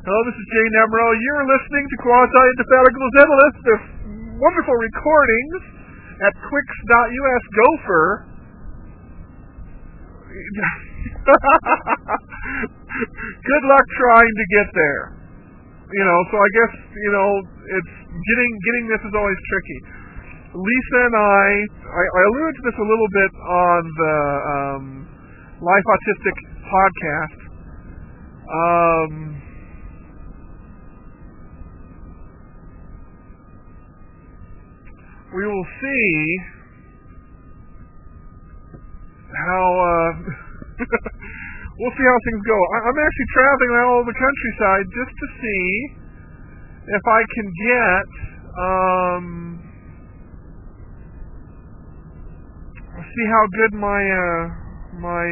Hello, this is Jay Nemro. You're listening to Quasi-Indefatigable Zenlist, the wonderful recordings at Quicks.us. Gopher. Good luck trying to get there. So I guess, it's getting this is always tricky. Lisa and I alluded to this a little bit on the Life Autistic podcast. We will see how we'll see how things go. I'm actually traveling all over the countryside just to see if I can get see how good my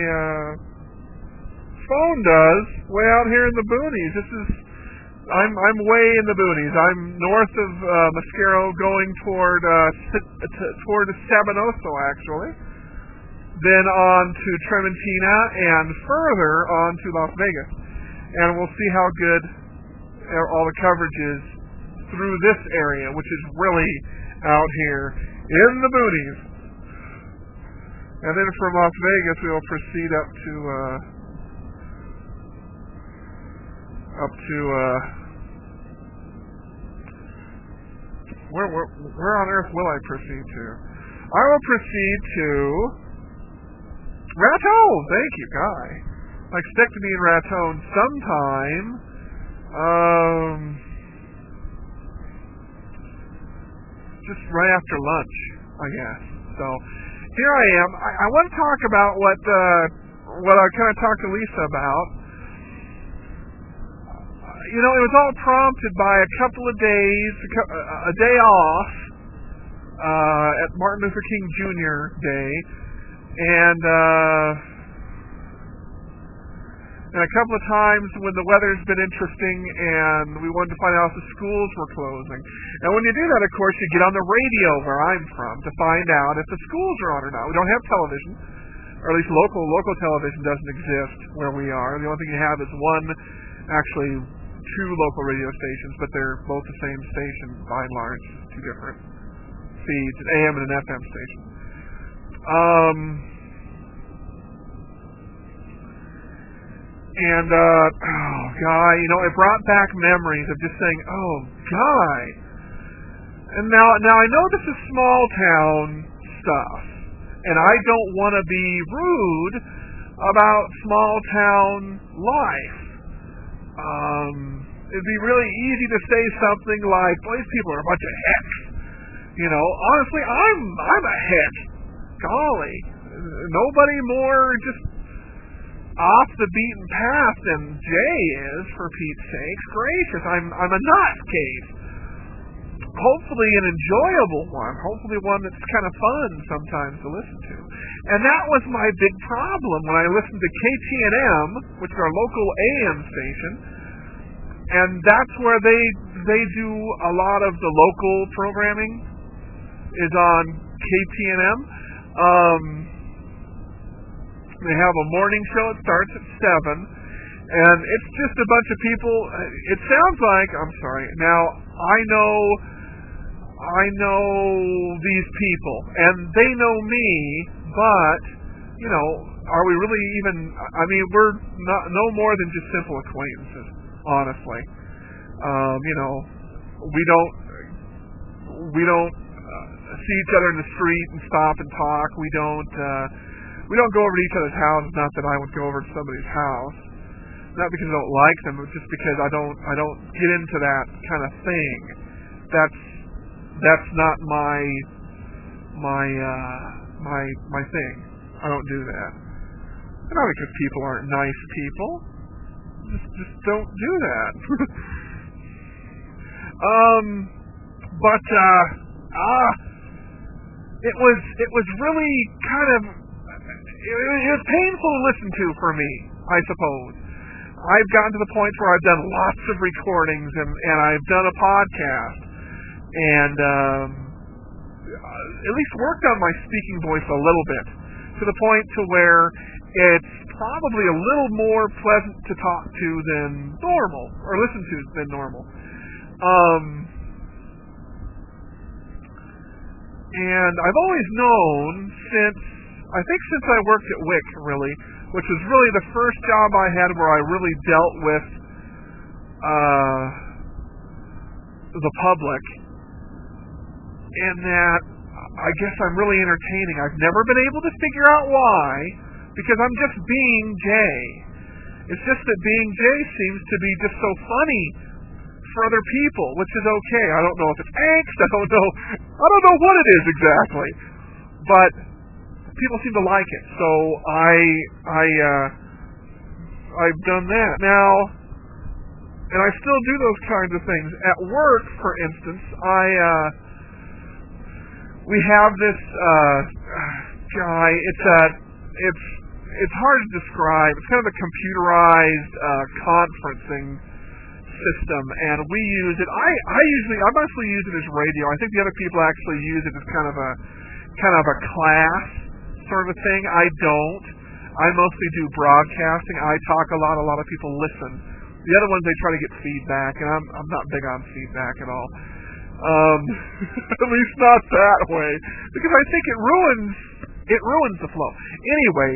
phone does way out here in the boonies. I'm way in the boonies. I'm north of Mosquero, going toward Sabinoso, actually. Then on to Trementina, and further on to Las Vegas. And we'll see how good all the coverage is through this area, which is really out here in the boonies. And then from Las Vegas, we'll proceed up to where on earth will I proceed to? I will proceed to Raton. Thank you, Guy. I expect to be in Raton sometime. Just right after lunch, I guess. So here I am. I want to talk about what I kind of talked to Lisa about. It was all prompted by a couple of days, a day off at Martin Luther King Jr. Day, and a couple of times when the weather's been interesting and we wanted to find out if the schools were closing. And when you do that, of course, you get on the radio where I'm from to find out if the schools are on or not. We don't have television, or at least local television doesn't exist where we are. The only thing you have is two local radio stations, but they're both the same station by and large, two different feeds, an AM and an FM station. Guy, it brought back memories of just saying, oh, Guy. And now I know this is small town stuff, and I don't want to be rude about small town life. It'd be really easy to say something like, well, these people are a bunch of hicks. Honestly, I'm a hick. Golly. Nobody more just off the beaten path than Jay is, for Pete's sakes. Gracious, I'm a nutcase. Hopefully an enjoyable one. Hopefully one that's kind of fun sometimes to listen to. And that was my big problem when I listened to KTNM, which is our local AM station. And that's where they do a lot of the local programming, is on KTNM. They have a morning show. It starts at 7. And it's just a bunch of people. It sounds like, I'm sorry. Now, I know these people, and they know me, but, are we really even, we're no more than just simple acquaintances, honestly. We don't see each other in the street and stop and talk. We don't go over to each other's houses. Not that I would go over to somebody's house, not because I don't like them, but just because I don't get into that kind of thing. That's not my thing. I don't do that. Not because people aren't nice people. Just don't do that. It was really kind of, it was painful to listen to for me, I suppose. I've gotten to the point where I've done lots of recordings and I've done a podcast and at least worked on my speaking voice a little bit, to the point to where it's probably a little more pleasant to talk to than normal, or listen to than normal. And I've always known since I worked at WIC, really, which was really the first job I had where I really dealt with the public, and that I guess I'm really entertaining. I've never been able to figure out why, because I'm just being Jay. It's just that being Jay seems to be just so funny for other people, which is okay. I don't know if it's angst. I don't know what it is exactly, but people seem to like it. So I've done that now, and I still do those kinds of things at work. For instance, we have this guy. It's hard to describe. It's kind of a computerized conferencing system, and we use it. I mostly use it as radio. I think the other people actually use it as kind of a class sort of a thing. I don't. I mostly do broadcasting. I talk a lot. A lot of people listen. The other ones, they try to get feedback, and I'm not big on feedback at all. At least not that way, because I think it ruins the flow. Anyway,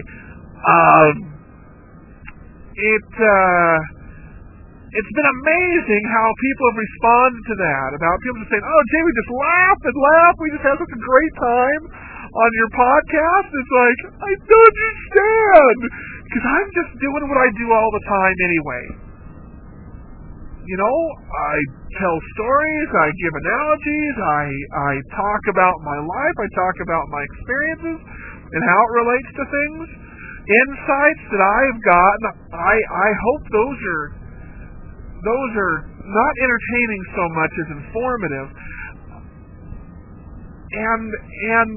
it's been amazing how people have responded to that. About people just saying, "Oh, Jay, we just laugh and laugh. We just have such a great time on your podcast." It's like, I don't understand, because I'm just doing what I do all the time anyway. You know, I tell stories, I give analogies, I talk about my life, I talk about my experiences and how it relates to things, insights that I've gotten. I hope those are not entertaining so much as informative. And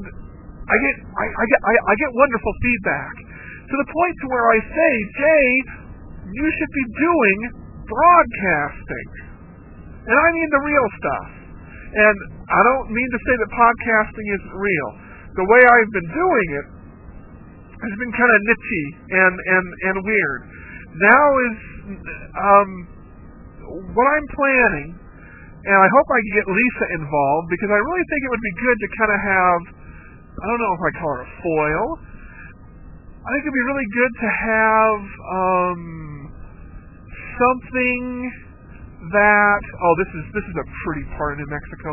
I get wonderful feedback, to the point to where I say, "Jay, you should be doing broadcasting." And I mean the real stuff. And I don't mean to say that podcasting isn't real. The way I've been doing it has been kind of niche and weird. Now is what I'm planning, and I hope I can get Lisa involved, because I really think it would be good to kind of have, I don't know if I call it a foil. I think it'd be really good to have something that, this is a pretty part of New Mexico.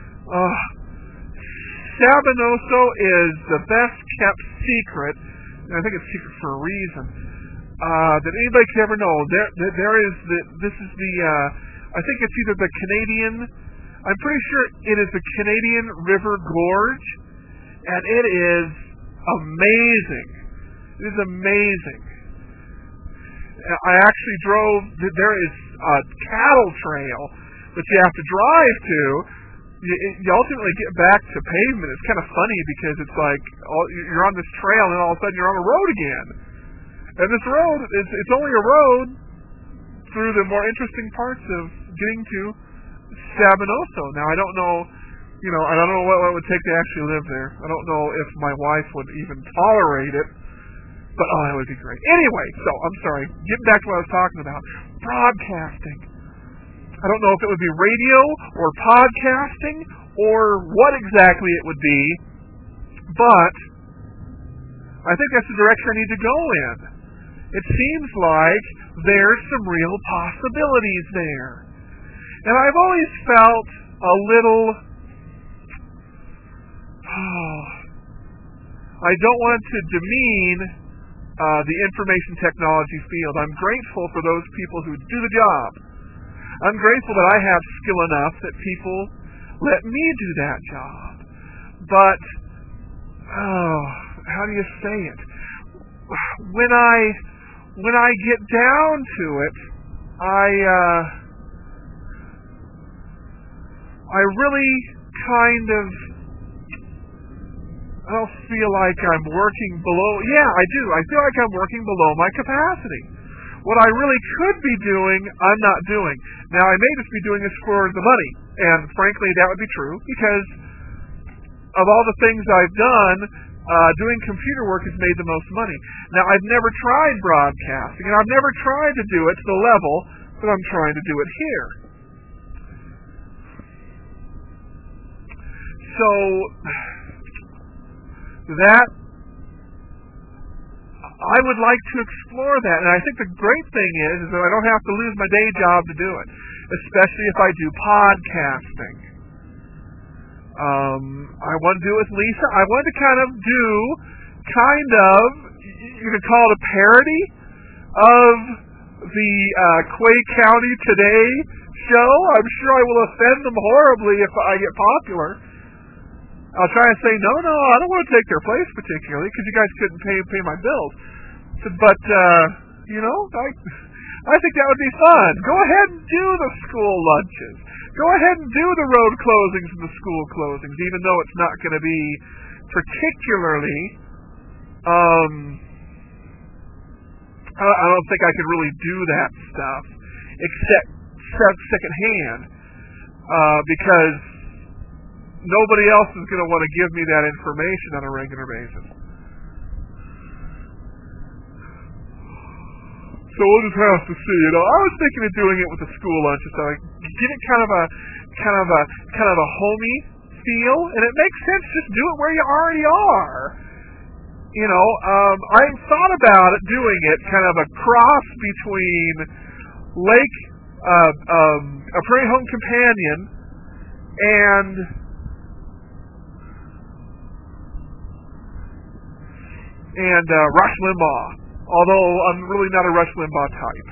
Sabinoso is the best kept secret, and I think it's secret for a reason, that anybody could ever know. This is the I think it's either the Canadian, I'm pretty sure it is the Canadian River Gorge, and it is amazing. It is amazing. I actually drove, there is a cattle trail that you have to drive to. You ultimately get back to pavement. It's kind of funny, because it's like you're on this trail and all of a sudden you're on a road again. And this road, it's only a road through the more interesting parts of getting to Sabinoso. Now, I don't know what it would take to actually live there. I don't know if my wife would even tolerate it. But, that would be great. Anyway, so, I'm sorry. Getting back to what I was talking about. Broadcasting. I don't know if it would be radio or podcasting or what exactly it would be, but I think that's the direction I need to go in. It seems like there's some real possibilities there. And I've always felt a little... I don't want to demean the information technology field. I'm grateful for those people who do the job. I'm grateful that I have skill enough that people let me do that job. But, how do you say it? When I get down to it, I really kind of, I don't feel like I'm working below, I do. I feel like I'm working below my capacity. What I really could be doing, I'm not doing. Now, I may just be doing this for the money, and frankly, that would be true, because of all the things I've done, doing computer work has made the most money. Now, I've never tried broadcasting, and I've never tried to do it to the level that I'm trying to do it here. So, that, I would like to explore that, and I think the great thing is that I don't have to lose my day job to do it, especially if I do podcasting. I want to do it with Lisa. I want to kind of do, you could call it a parody of the Quay County Today show. I'm sure I will offend them horribly if I get popular. I'll try and say, no, I don't want to take their place particularly, because you guys couldn't pay my bills. But, I think that would be fun. Go ahead and do the school lunches. Go ahead and do the road closings and the school closings, even though it's not going to be particularly, I don't think I could really do that stuff, except secondhand, because nobody else is going to want to give me that information on a regular basis. So we'll just have to see. I was thinking of doing it with the school lunches, so I give it kind of a homey feel, and it makes sense. Just do it where you already are. I thought about it doing it kind of a cross between a Prairie Home Companion and Rush Limbaugh. Although I'm really not a Rush Limbaugh type.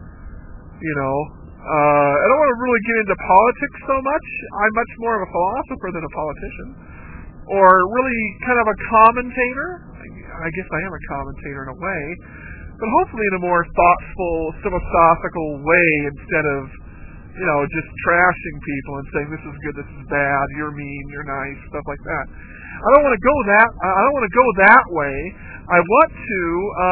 I don't want to really get into politics so much. I'm much more of a philosopher than a politician. Or really kind of a commentator. I guess I am a commentator in a way. But hopefully in a more thoughtful, philosophical way instead of, just trashing people and saying this is good, this is bad, you're mean, you're nice, stuff like that. I don't want to go that way. I want to,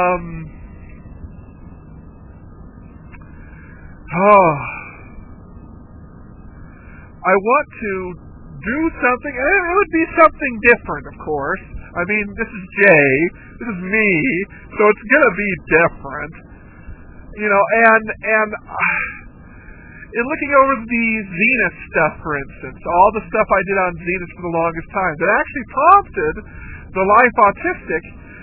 I want to do something, and it would be something different, of course. I mean, this is Jay, this is me, so it's gonna be different. And in looking over the Zenith stuff, for instance, all the stuff I did on Zenith for the longest time, that actually prompted the Life Autistic,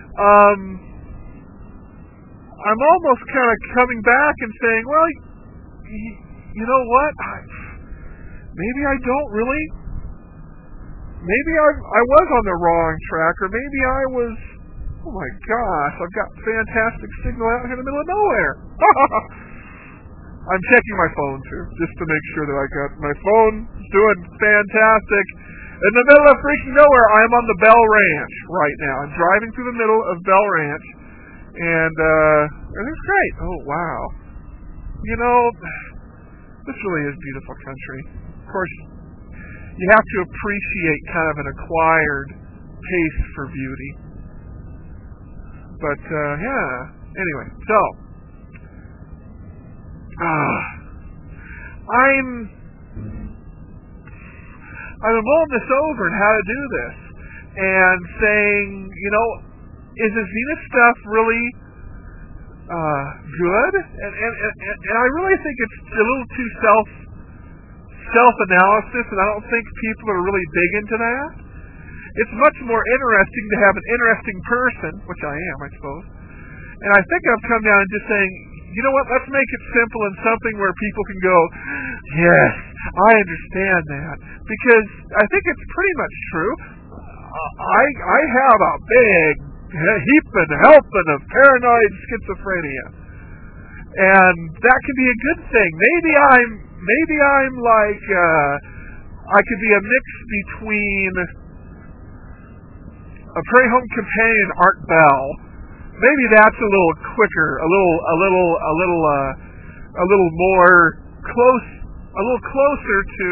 I'm almost kind of coming back and saying, well, you know what? Maybe I don't really. Maybe I was on the wrong track, or maybe I was. Oh my gosh! I've got fantastic signal out here in the middle of nowhere. I'm checking my phone too, just to make sure that I got my phone doing fantastic. In the middle of freaking nowhere, I'm on the Bell Ranch right now. I'm driving through the middle of Bell Ranch, and it's great. Oh, wow. This really is beautiful country. Of course, you have to appreciate kind of an acquired taste for beauty. But, yeah. Anyway, so, I've been mulling this over and how to do this, and saying, is the Zenith stuff really good? And I really think it's a little too self-analysis, and I don't think people are really big into that. It's much more interesting to have an interesting person, which I am, I suppose. And I think I've come down and just saying, you know what, let's make it simple and something where people can go, yes, I understand that. Because I think it's pretty much true. I have a big heaping, helping of paranoid schizophrenia. And that could be a good thing. Maybe I'm like, I could be a mix between a Prairie Home Companion and Art Bell. Maybe that's a little quicker, a little more close, a little closer to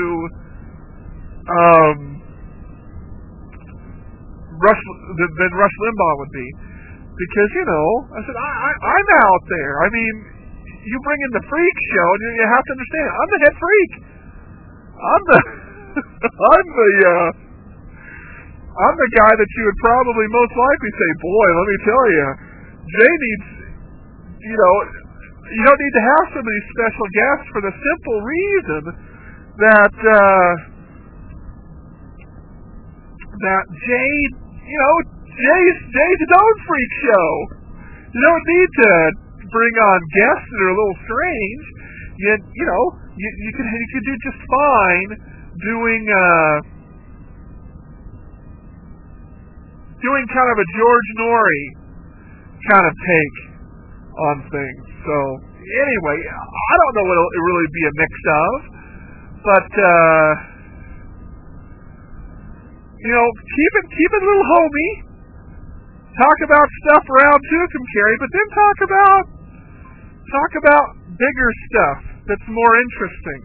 than Rush Limbaugh would be, because I said I'm out there. I mean, you bring in the freak show, and you have to understand I'm the head freak. I'm the I'm the guy that you would probably most likely say, boy, let me tell you, Jay needs, you don't need to have so many special guests for the simple reason that Jay, Jay's his own freak show. You don't need to bring on guests that are a little strange. You could do just fine doing kind of a George Norrie kind of take on things. So anyway, I don't know what it'll really be a mix of, but keep it a little homey. Talk about stuff around Tucumcari, Carrie, but then talk about bigger stuff that's more interesting.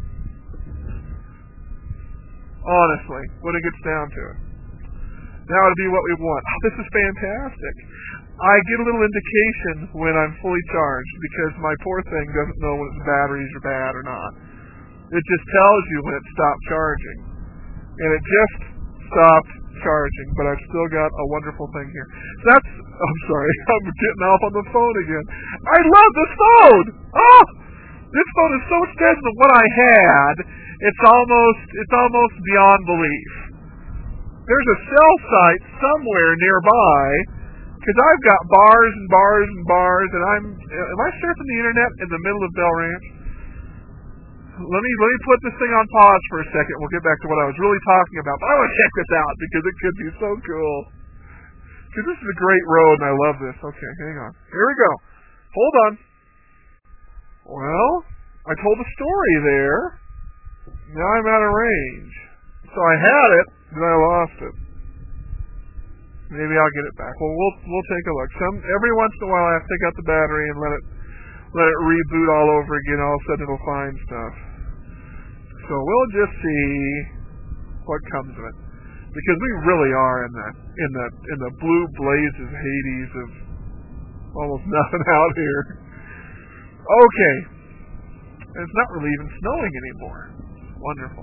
Honestly, when it gets down to it. That would be what we want. Oh, this is fantastic. I get a little indication when I'm fully charged because my poor thing doesn't know when its batteries are bad or not. It just tells you when it stopped charging. And it just stopped charging, but I've still got a wonderful thing here. I'm sorry, I'm getting off on the phone again. I love this phone! Oh! This phone is so much better than what I had. It's almost beyond belief. There's a cell site somewhere nearby, because I've got bars and bars and bars, and am I surfing the internet in the middle of Bell Ranch? Let me put this thing on pause for a second. We'll get back to what I was really talking about. But I want to check this out because it could be so cool. Because this is a great road and I love this. Okay, hang on. Here we go. Hold on. Well, I told a story there. Now I'm out of range. So I had it, then I lost it. Maybe I'll get it back. Well, we'll take a look. Every once in a while I have to take out the battery and let it reboot all over again. All of a sudden it'll find stuff. So we'll just see what comes of it, because we really are in the blue blazes Hades of almost nothing out here. Okay, and it's not really even snowing anymore. Wonderful.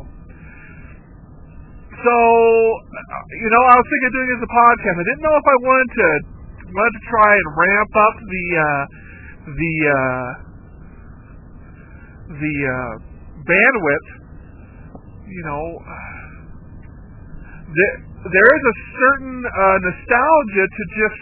So I was thinking of doing it as a podcast. I didn't know if I wanted to try and ramp up the bandwidth. There is a certain nostalgia to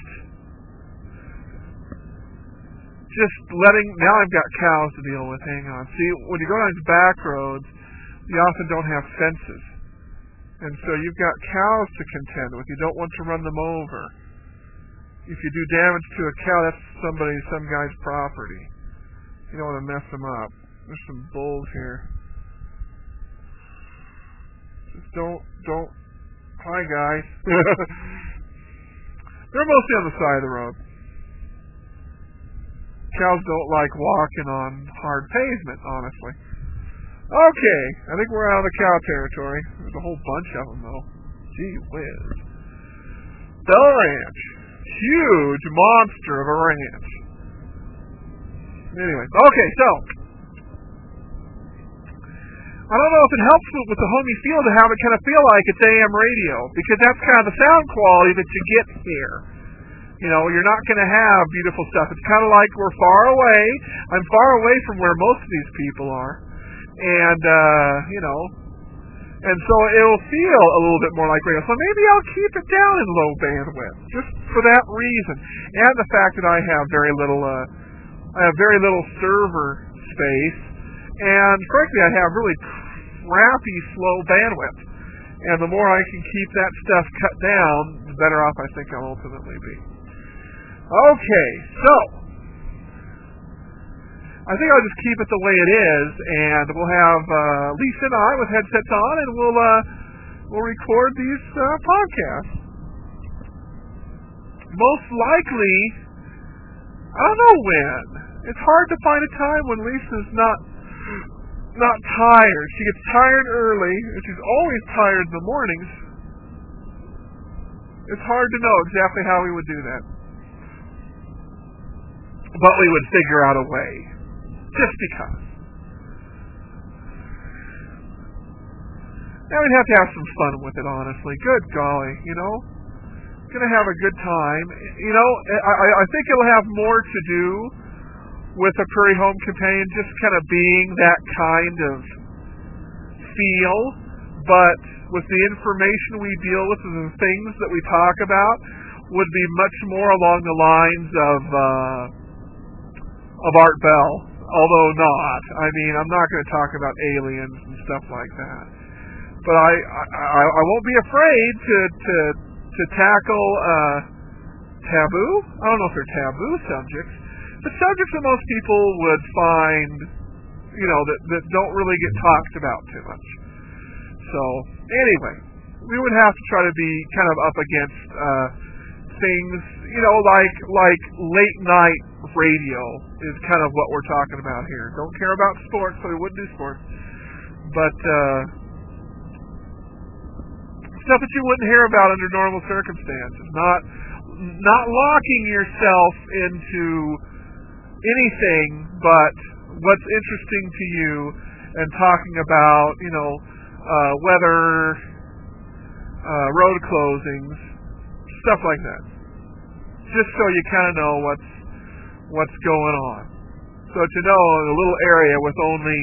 just letting. Now I've got cows to deal with. Hang on. See, when you go down these back roads, you often don't have fences, and so you've got cows to contend with. You don't want to run them over. If you do damage to a cow, that's some guy's property. You don't want to mess them up. There's some bulls here. Just don't. Hi, guys. They're mostly on the side of the road. Cows don't like walking on hard pavement, honestly. Okay, I think we're out of the cow territory. There's a whole bunch of them, though. Gee whiz. Bell Ranch. Huge monster of a ranch. Anyway, okay, so I don't know if it helps with the homey feel to have it kind of feel like it's AM radio, because that's kind of the sound quality that you get here. You're not going to have beautiful stuff. It's kind of like we're far away. I'm far away from where most of these people are. And, and so it'll feel a little bit more like radio. So maybe I'll keep it down in low bandwidth, just for that reason. And the fact that I have very little server space. And frankly, I have really crappy slow bandwidth. And the more I can keep that stuff cut down, the better off I think I'll ultimately be. Okay, so I think I'll just keep it the way it is, and we'll have Lisa and I with headsets on, and we'll record these podcasts. Most likely, I don't know when. It's hard to find a time when Lisa's not tired. She gets tired early, and she's always tired in the mornings. It's hard to know exactly how we would do that. But we would figure out a way. Just because. Now we'd have to have some fun with it, honestly. Good golly, Going to have a good time. I think it'll have more to do with a Prairie Home Companion just kind of being that kind of feel, but with the information we deal with and the things that we talk about would be much more along the lines of Art Bell, although not. I mean, I'm not going to talk about aliens and stuff like that. But I won't be afraid to tackle taboo. I don't know if they're taboo subjects, but subjects that most people would find, that don't really get talked about too much. So anyway, we would have to try to be kind of up against things, like late night radio is kind of what we're talking about here. Don't care about sports, so we wouldn't do sports, but stuff that you wouldn't hear about under normal circumstances. Not locking yourself into anything but what's interesting to you, and talking about weather, road closings, stuff like that. Just so you kind of know what's going on. So to know in a little area with only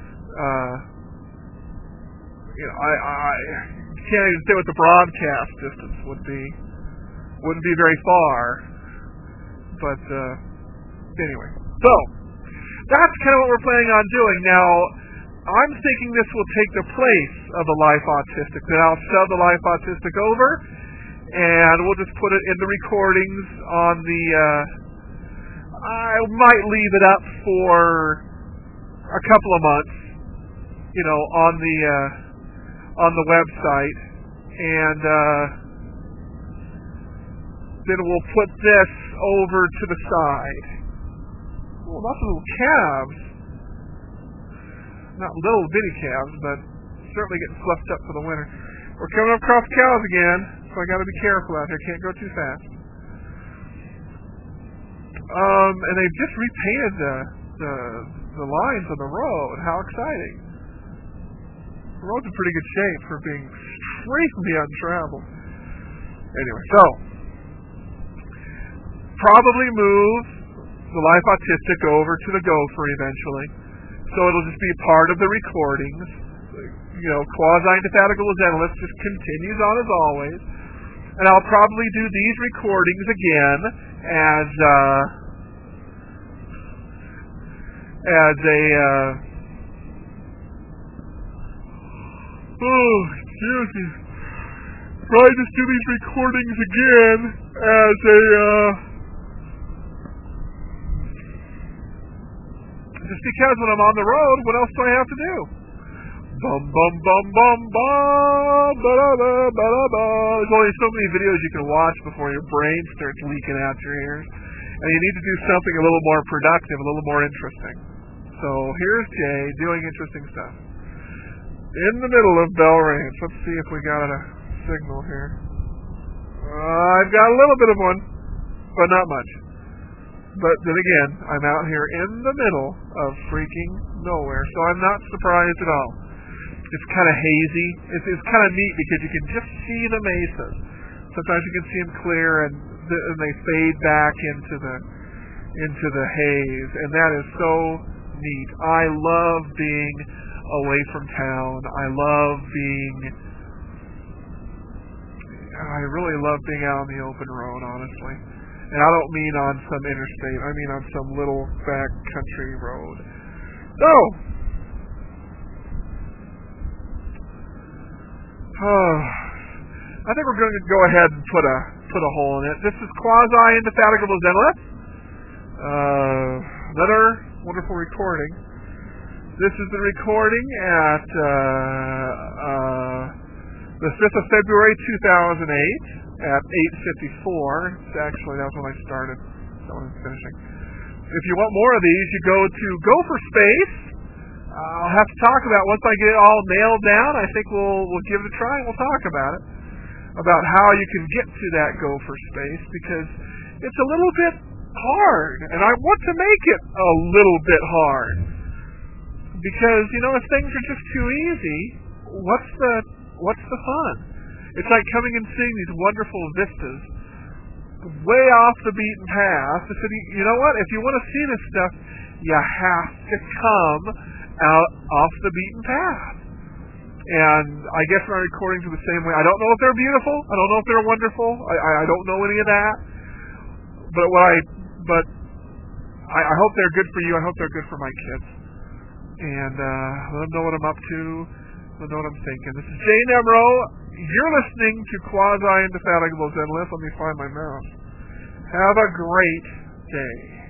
I can't even say what the broadcast distance wouldn't be very far. But anyway, so that's kind of what we're planning on doing. Now, I'm thinking this will take the place of the Life Autistic. Then I'll sub the Life Autistic over, and we'll just put it in the recordings on the. I might leave it up for a couple of months, on the website, and then we'll put this over to the side. Well, lots of little calves. Not little bitty calves, but certainly getting fluffed up for the winter. We're coming up across cows again, so I got to be careful out here. Can't go too fast. And they've just repainted the lines on the road. How exciting! The road's in pretty good shape for being extremely untraveled. Anyway, so probably move the Life Autistic over to the Gopher eventually. So it'll just be part of the recordings. Quasi-indefatigable Zenolith just continues on as always. And I'll probably do these recordings again as a excuse me. Probably just do these recordings again as a just because when I'm on the road, what else do I have to do? Bum bum bum bum bum ba da ba ba da ba. There's only so many videos you can watch before your brain starts leaking out your ears, and you need to do something a little more productive, a little more interesting. So here's Jay doing interesting stuff in the middle of Bell Ranch. Let's see if we got a signal here. I've got a little bit of one, but not much. But then again, I'm out here in the middle of freaking nowhere, so I'm not surprised at all. It's kind of hazy. It's kind of neat because you can just see the mesas. Sometimes you can see them clear, and they fade back into the haze, and that is so neat. I love being away from town. I really love being out on the open road, honestly. And I don't mean on some interstate. I mean on some little back country road. So, I think we're going to go ahead and put a hole in it. This is Quasi-Indefatigable Zenolith. Another wonderful recording. This is the recording at the 5th of February 2008. At 8:54. Actually, that was when I started. That one I'm finishing. If you want more of these, you go to Gopher Space. I'll have to talk about once I get it all nailed down. I think we'll give it a try and we'll talk about it. About how you can get to that Gopher Space, because it's a little bit hard, and I want to make it a little bit hard. Because if things are just too easy, what's the fun? It's like coming and seeing these wonderful vistas way off the beaten path. I said, you know what? If you want to see this stuff, you have to come out off the beaten path. And I guess my recordings are the same way. I don't know if they're beautiful. I don't know if they're wonderful. I don't know any of that. But I hope they're good for you. I hope they're good for my kids. And let them know what I'm up to. Let them know what I'm thinking. This is Jay Nemro. You're listening to Quasi-Indefatigable Zen List. Let me find my mouse. Have a great day.